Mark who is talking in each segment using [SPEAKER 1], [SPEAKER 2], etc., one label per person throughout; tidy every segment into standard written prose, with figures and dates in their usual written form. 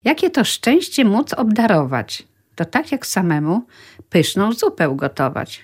[SPEAKER 1] Jakie to szczęście móc obdarować. To tak jak samemu pyszną zupę ugotować.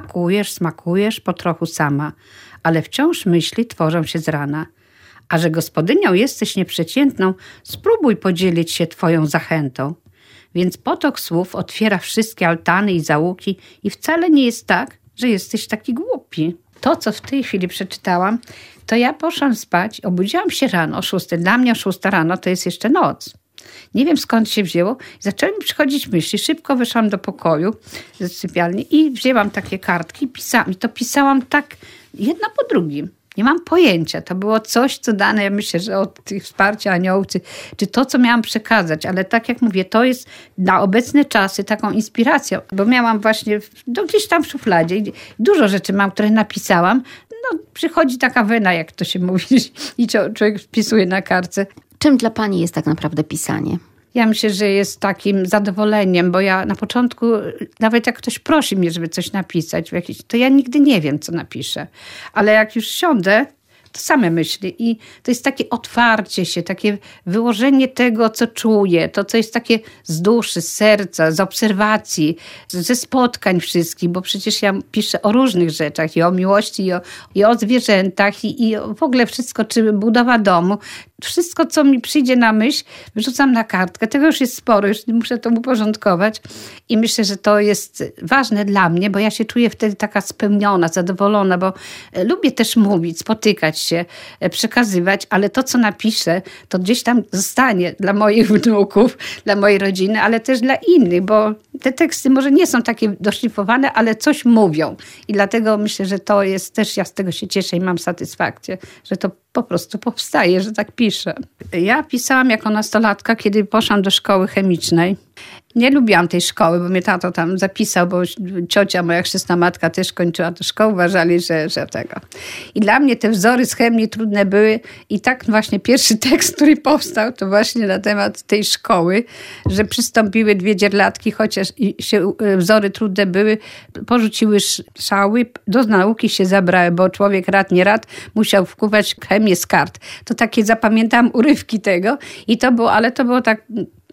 [SPEAKER 1] Smakujesz po trochu sama, ale wciąż myśli tworzą się z rana. A że gospodynią jesteś nieprzeciętną, spróbuj podzielić się twoją zachętą. Więc potok słów otwiera wszystkie altany i załuki i wcale nie jest tak, że jesteś taki głupi. To, co w tej chwili przeczytałam, to ja poszłam spać, obudziłam się rano o 6. Dla mnie o 6 rano to jest jeszcze noc. Nie wiem, skąd się wzięło. Zaczęły mi przychodzić myśli. Szybko wyszłam do pokoju ze sypialni i wzięłam takie kartki i pisałam. I to pisałam tak jedna po drugim. Nie mam pojęcia. To było coś, co dane, ja myślę, że od tych wsparcia aniołów, czy to, co miałam przekazać. Ale tak jak mówię, to jest na obecne czasy taką inspiracją. Bo miałam właśnie gdzieś tam w szufladzie. Dużo rzeczy mam, które napisałam. No, przychodzi taka wena, jak to się mówi. I człowiek wpisuje na kartce.
[SPEAKER 2] Czym dla pani jest tak naprawdę pisanie?
[SPEAKER 1] Ja myślę, że jest takim zadowoleniem, bo ja na początku, nawet jak ktoś prosi mnie, żeby coś napisać, to ja nigdy nie wiem, co napiszę. Ale jak już siądę, to same myśli. I to jest takie otwarcie się, takie wyłożenie tego, co czuję. To, co jest takie z duszy, z serca, z obserwacji, ze spotkań wszystkich, bo przecież ja piszę o różnych rzeczach. I o miłości, i o zwierzętach, i w ogóle wszystko, czy budowa domu. Wszystko, co mi przyjdzie na myśl, wyrzucam na kartkę. Tego już jest sporo, już muszę to uporządkować. I myślę, że to jest ważne dla mnie, bo ja się czuję wtedy taka spełniona, zadowolona, bo lubię też mówić, spotykać się, przekazywać, ale to, co napiszę, to gdzieś tam zostanie dla moich wnuków, dla mojej rodziny, ale też dla innych, bo te teksty może nie są takie doszlifowane, ale coś mówią. I dlatego myślę, że to jest też, ja z tego się cieszę i mam satysfakcję, że to po prostu powstaje, że tak piszę. Ja pisałam jako nastolatka, kiedy poszłam do szkoły chemicznej. Nie lubiłam tej szkoły, bo mnie tato tam zapisał, bo ciocia, moja chrzestna matka też kończyła tę szkołę, uważali, że tego. I dla mnie te wzory z chemii trudne były i tak właśnie pierwszy tekst, który powstał, to właśnie na temat tej szkoły, że przystąpiły 2 dzierlatki, chociaż się wzory trudne były, porzuciły szały, do nauki się zabrały, bo człowiek rad nie rad musiał wkuwać chemię z kart. To takie zapamiętałam urywki tego i to było, ale to było tak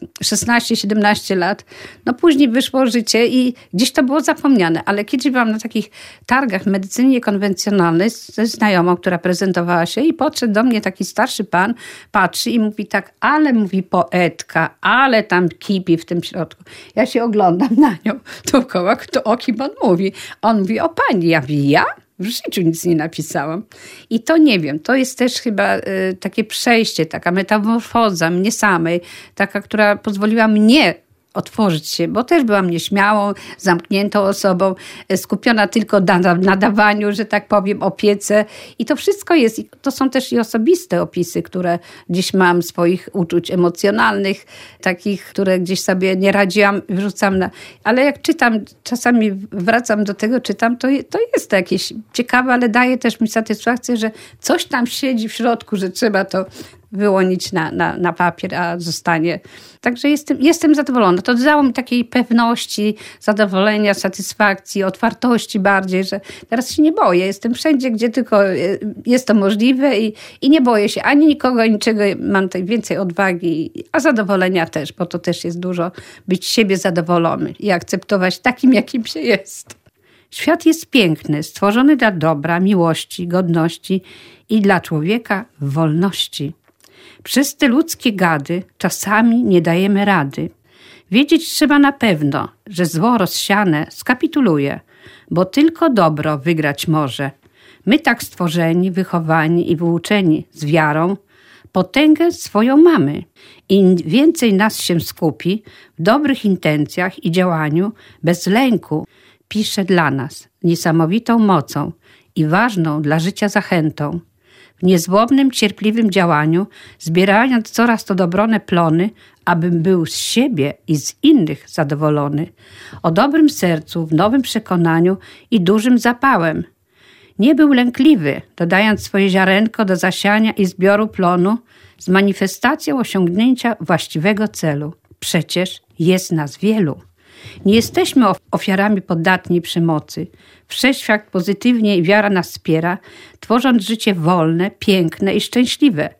[SPEAKER 1] 16-17 lat. No później wyszło życie i gdzieś to było zapomniane. Ale kiedyś byłam na takich targach medycyny niekonwencjonalnej ze znajomą, która prezentowała się i podszedł do mnie taki starszy pan, patrzy i mówi tak, ale mówi poetka, ale tam kipi w tym środku. Ja się oglądam na nią dookoła, o kim on mówi. On mówi o pani. Ja mówię, ja? W życiu nic nie napisałam. I to nie wiem, to jest też chyba takie przejście, taka metamorfoza mnie samej, taka, która pozwoliła mnie otworzyć się, bo też byłam nieśmiałą, zamkniętą osobą, skupiona tylko na nadawaniu, że tak powiem, opiece. I to wszystko jest, to są też i osobiste opisy, które gdzieś mam swoich uczuć emocjonalnych, takich, które gdzieś sobie nie radziłam, wrzucam ale jak czytam, czasami wracam do tego, czytam, to jest to jakieś ciekawe, ale daje też mi satysfakcję, że coś tam siedzi w środku, że trzeba to wyłonić na papier, a zostanie. Także jestem zadowolona. To dało mi takiej pewności, zadowolenia, satysfakcji, otwartości bardziej, że teraz się nie boję. Jestem wszędzie, gdzie tylko jest to możliwe i nie boję się ani nikogo, niczego. Mam tutaj więcej odwagi, a zadowolenia też, bo to też jest dużo być siebie zadowolony i akceptować takim, jakim się jest. Świat jest piękny, stworzony dla dobra, miłości, godności i dla człowieka wolności. Przez te ludzkie gady czasami nie dajemy rady. Wiedzieć trzeba na pewno, że zło rozsiane skapituluje, bo tylko dobro wygrać może. My tak stworzeni, wychowani i wyuczeni z wiarą, potęgę swoją mamy. Im więcej nas się skupi w dobrych intencjach i działaniu, bez lęku, pisze dla nas niesamowitą mocą i ważną dla życia zachętą. W niezłomnym, cierpliwym działaniu, zbierając coraz to dobrone plony, abym był z siebie i z innych zadowolony. O dobrym sercu, w nowym przekonaniu i dużym zapałem. Nie był lękliwy, dodając swoje ziarenko do zasiania i zbioru plonu z manifestacją osiągnięcia właściwego celu. Przecież jest nas wielu. Nie jesteśmy ofiarami podatnej przemocy. Wszechświat pozytywnie i wiara nas wspiera, tworząc życie wolne, piękne i szczęśliwe. W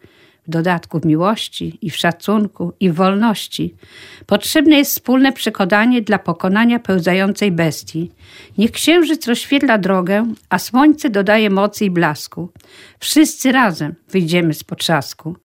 [SPEAKER 1] w dodatku w miłości i w szacunku i w wolności. Potrzebne jest wspólne przekonanie dla pokonania pełzającej bestii. Niech księżyc rozświetla drogę, a słońce dodaje mocy i blasku. Wszyscy razem wyjdziemy z potrzasku.